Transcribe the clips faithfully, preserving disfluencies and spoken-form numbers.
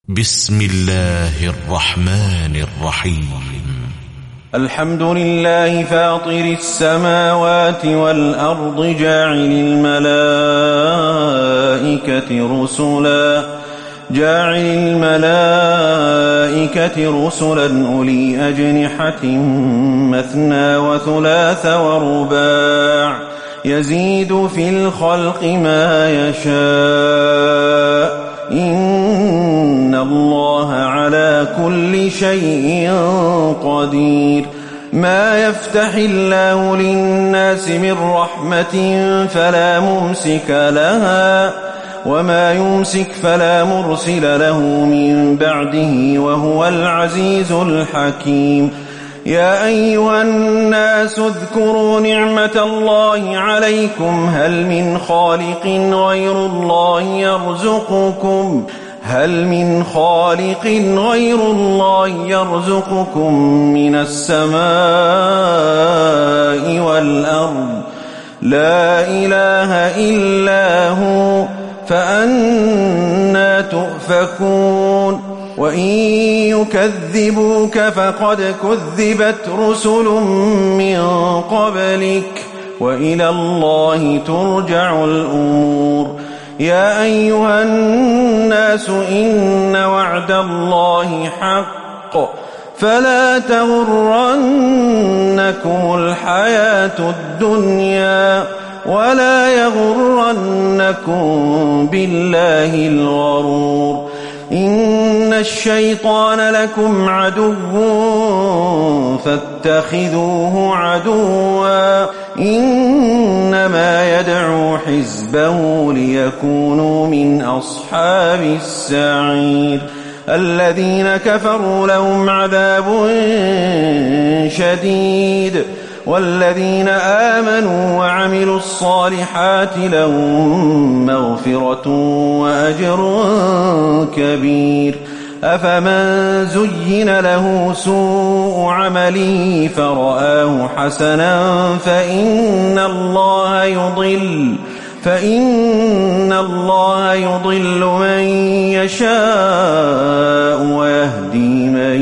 بسم الله الرحمن الرحيم. الحمد لله فاطر السماوات والأرض جاعل الملائكة رسلا جاعل الملائكة رسلا أولي أجنحة مثنى وثلاث ورباع يزيد في الخلق ما يشاء إن الله على كل شيء قدير. ما يفتح الله للناس من رحمة فلا ممسك لها وما يمسك فلا مرسل له من بعده وهو العزيز الحكيم. يا أيها الناس اذكروا نعمة الله عليكم هل من خالق غير الله يرزقكم هل من خالق غير الله يرزقكم من السماء والأرض لا إله إلا هو فأنى تؤفكون. وإن يكذبوك فقد كذبت رسل من قبلك وإلى الله ترجع الأمور. يا أيها الناس إن وعد الله حق فلا تغرنكم الحياة الدنيا ولا يغرنكم بالله الغرور. إن الشيطان لكم عدو فاتخذوه عدوا إنما يدعو حزبه ليكونوا من أصحاب السعير. الذين كفروا لهم عذاب شديد والذين آمنوا وعملوا الصالحات لهم مغفرة وأجر كبير. أفمن زين له سوء عمله فرآه حسنا فإن الله يضل فإن الله يضل من يشاء ويهدي من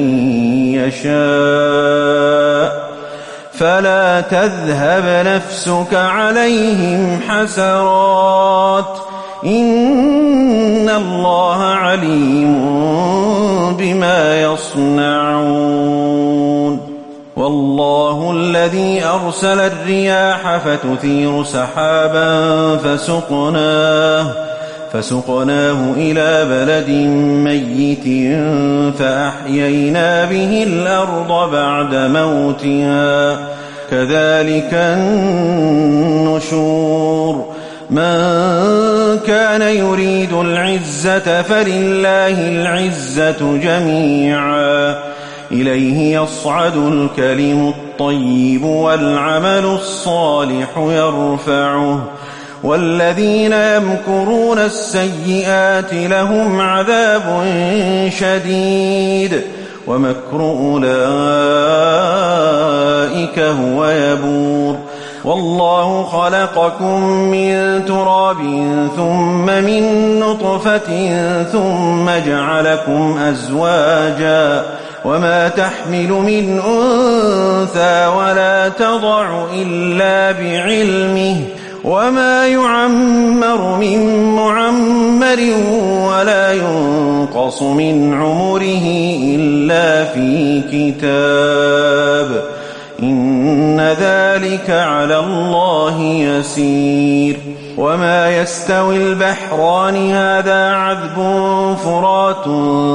يشاء فلا تذهب نفسك عليهم حسرات إن الله عليم بما يصنعون. والله الذي أرسل الرياح فتثير سحابا فسقناه فسقناه إلى بلد ميت فأحيينا به الأرض بعد موتها كذلك النشور. من كان يريد العزة فلله العزة جميعا إليه يصعد الكلم الطيب والعمل الصالح يرفعه والذين يمكرون السيئات لهم عذاب شديد ومكر أولئك هو يبور. والله خلقكم من تراب ثم من نطفة ثم جعلكم أزواجا وما تحمل من أنثى ولا تضع إلا بعلمه وما يعمر من معمر ولا ينقص من عمره إلا في كتاب إن ذلك على الله يسير. وما يستوي البحران هذا عذب فرات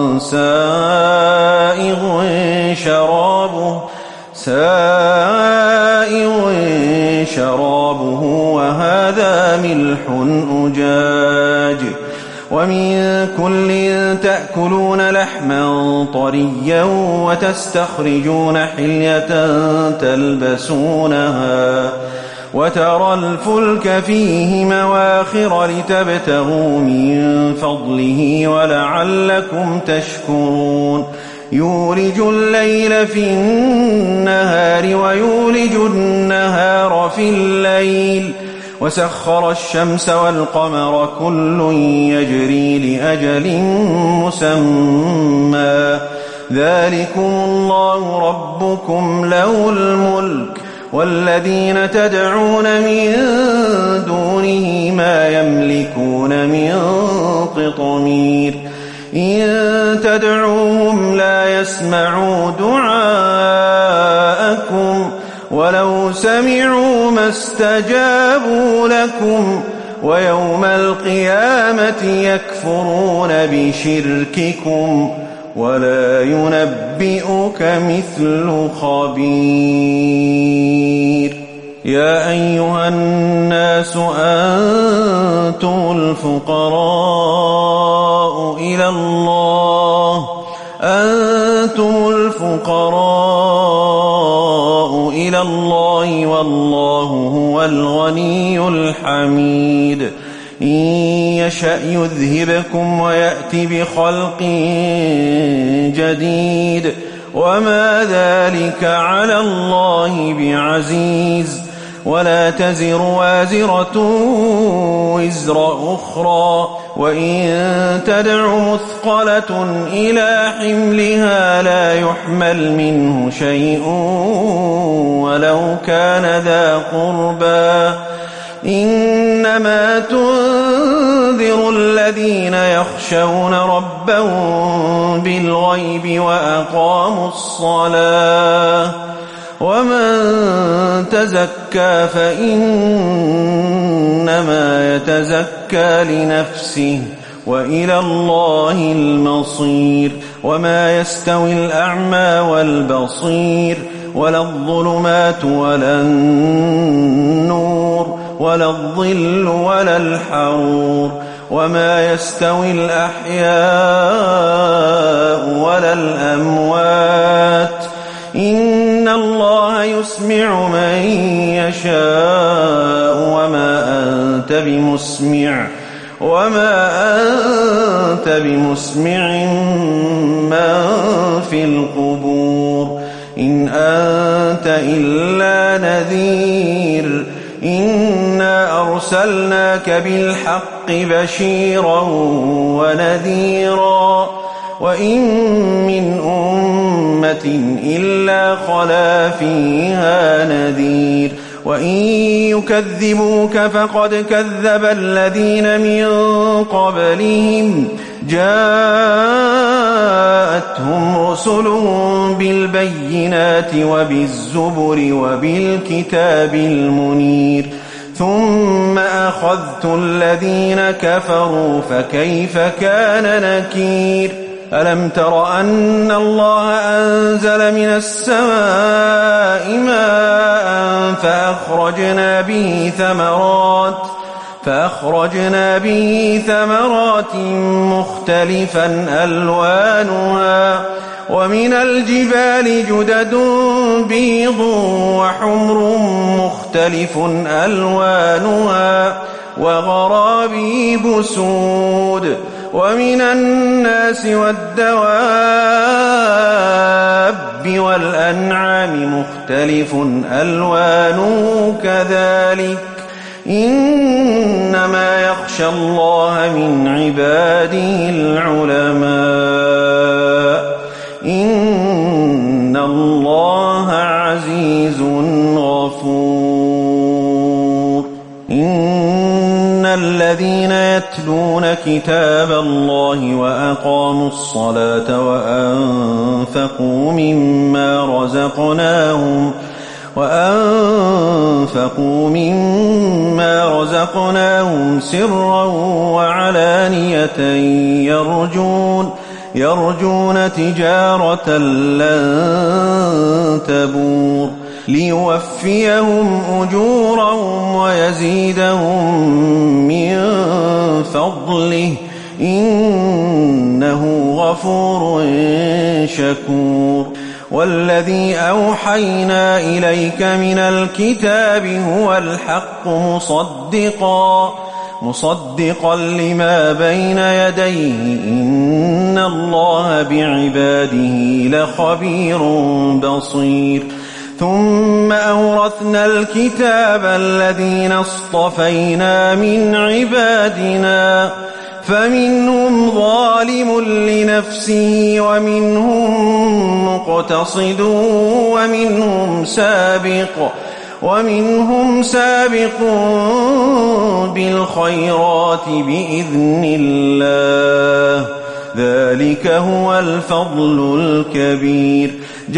سائغ شرابه سائغ شرابه وهذا ملح أجاج ومن كل تأكلون لحما طريا وتستخرجون حلية تلبسونها وترى الفلك فيه مواخر لتبتغوا من فضله ولعلكم تشكرون. يولج الليل في النهار ويولج النهار في الليل وسخر الشمس والقمر كل يجري لأجل مسمى ذلكم الله ربكم له الملك والذين تدعون من دونه ما يملكون من قطمير إن تدعوهم لا يسمعوا دعاءكم ولو سمعوا ما استجابوا لكم ويوم القيامة يكفرون بشرككم ولا ينبئك مثل خبير يا أيها الناس أنتم الفقراء إلى الله أنتم الفقراء إلى الله والله هو الغني الحميد إن يشأ يذهبكم ويأتي بخلق جديد وما ذلك على الله بعزيز ولا تزر وازرة وزر أخرى وإن تدع مثقلة إلى حملها لا يحمل منه شيء ولو كان ذا قربى إنما تنذر الذين يخشون ربهم بالغيب وأقاموا الصلاة ومن تزكى فإنما يتزكى لنفسه وإلى الله المصير وما يستوي الأعمى والبصير ولا الظلمات ولا النور ولا الظل ولا الحرور وما يستوي الأحياء ولا الأموات إن الله يسمع من يشاء وما أنت بمسمع وما أنت بمسمع من في القبور إن أنت إلا نذير إنا أرسلناك بالحق بشيرا ونذيرا وإن من أمة إلا خلا فيها نذير وإن يكذبوك فقد كذب الذين من قبلهم جاءتهم رسلهم بالبينات وبالزبر وبالكتاب المنير ثم أخذت الذين كفروا فكيف كان نكير ألم تر أن الله أنزل من السماء ماء فأخرجنا به ثمرات فأخرجنا به ثمرات مختلفا ألوانها ومن الجبال جدد بيض وحمر مختلف ألوانها وغرابيب سود ومن الناس والدواب والأنعام مختلف ألوانه كذلك إنما يخشى الله من عباده العلماء إن الله عزيز غفور إن الذين يتلون كتاب الله وأقاموا الصلاة وأنفقوا مما رزقناهم وأنفقوا مما رزقناهم سرا وعلانية يرجون يرجون تجارة لن تبور ليوفيهم أجورهم ويزيدهم من فضله إنه غفور شكور والذي أوحينا إليك من الكتاب هو الحق مصدقا مصدقا لما بين يديه إن الله بعباده لخبير بصير ثم أورثنا الكتاب الذين اصطفينا من عبادنا فمنهم ظالم لنفسه ومنهم مقتصد ومنهم سابق ومنهم سابق بالخيرات بإذن الله ذلك هو الفضل الكبير.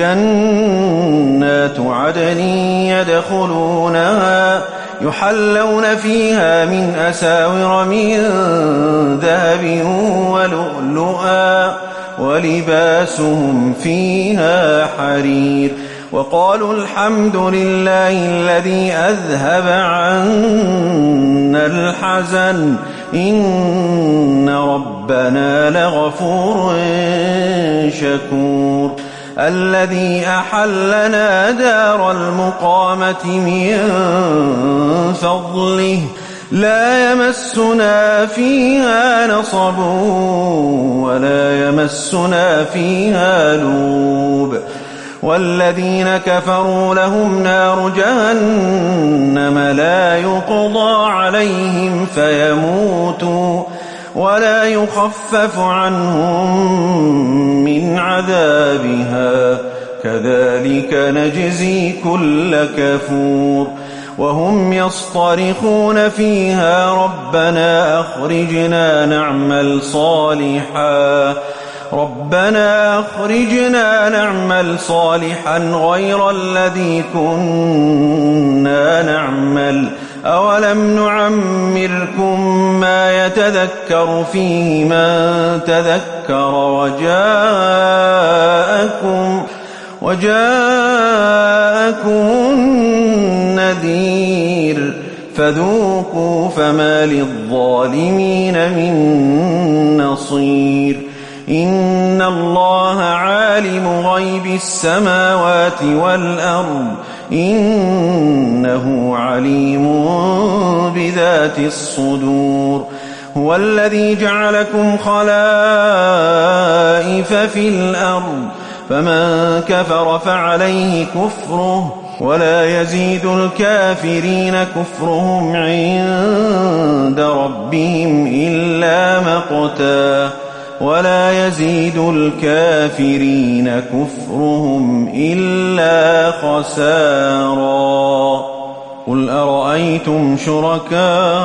جنات عدن يدخلونها يحلون فيها من أساور من ذهب ولؤلؤا ولباسهم فيها حرير. وقالوا الحمد لله الذي أذهب عنا الحزن إن ربنا لغفور شكور. الذي أحلنا دار المقامة من فضله لا يمسنا فيها نصب ولا يمسنا فيها لوب. والذين كفروا لهم نار جهنم لا يقضى عليهم فيموتوا ولا يخفف عنهم من عذابها كذلك نجزي كل كفور. وهم يصطرخون فيها ربنا أخرجنا نعمل صالحا ربنا أخرجنا نعمل صالحا غير الذي كنا نعمل أولم نعمركم ما يتذكر فيه من تذكر وجاءكم وجاءكم النذير فذوقوا فما للظالمين من نصير. إن الله عالم غيب السماوات والأرض إنه عليم بذات الصدور. هو الذي جعلكم خلائف في الأرض فمن كفر فعليه كفره ولا يزيد الكافرين كفرهم عند ربهم إلا مقتا ولا يزيد الكافرين كفرهم إلا خسارا. قل أرأيتم شركاءكم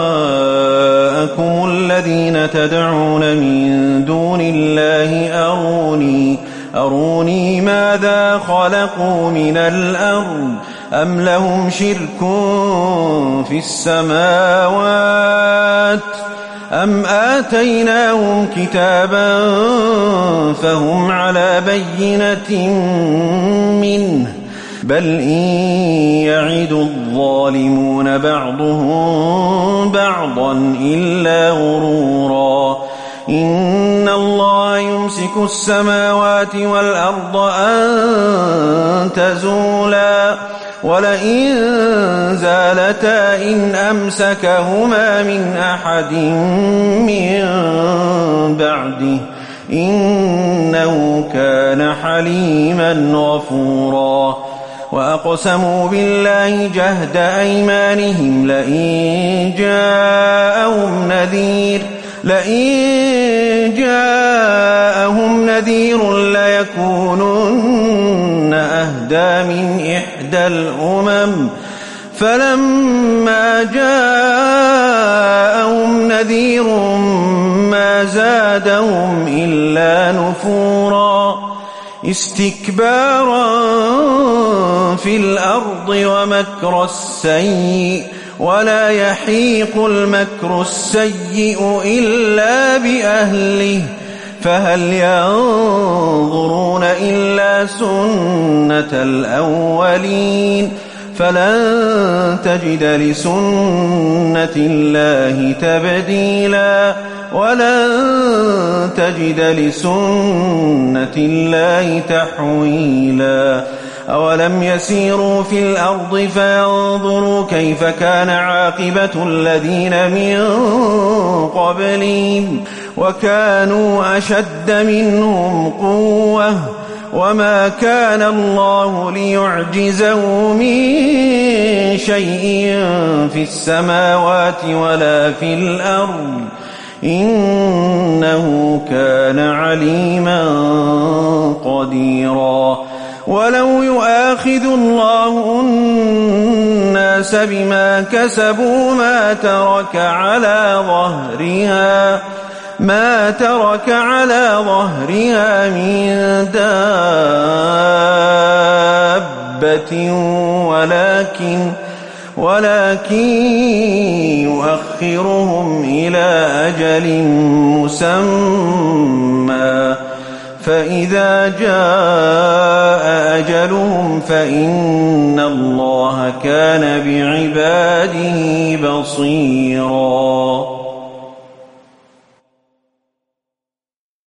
الذين تدعون من دون الله أروني أروني ماذا خلقوا من الأرض أم لهم شرك في السماوات أم آتيناهم كتابا فهم على بينة منه بل إن يعد الظالمون بعضهم بعضا إلا غرورا. إن الله يمسك السماوات والأرض أن تزولا ولئن زالتا إن أمسكهما من أحد من بعده إنه كان حليما غفورا. وأقسموا بالله جهد أيمانهم لئن جاءهم نذير لئن جاءهم نذير ليكونن أهدى من إحدى الأمم فلما جاءهم نذير ما زادهم إلا نفورا استكبارا في الأرض ومكر السيء ولا يحيق المكر السيء إلا بأهله فهل ينظرون إلا سنة الأولين فلن تجد لسنة الله تبديلا ولن تجد لسنة الله تحويلا. أولم يسيروا في الأرض فينظروا كيف كان عاقبة الذين من قبلهم وكانوا أشد منهم قوة وما كان الله ليعجزه من شيء في السماوات ولا في الأرض إنه كان عليما قديرا ولو يؤاخذ الله الناس بما كسبوا ما ترك على ظهرها ما ترك على ظهرها من دابة ولكن ولكن يؤخرهم إلى أجل مسمى فإذا جاء أجلهم فإن الله كان بعباده بصيرا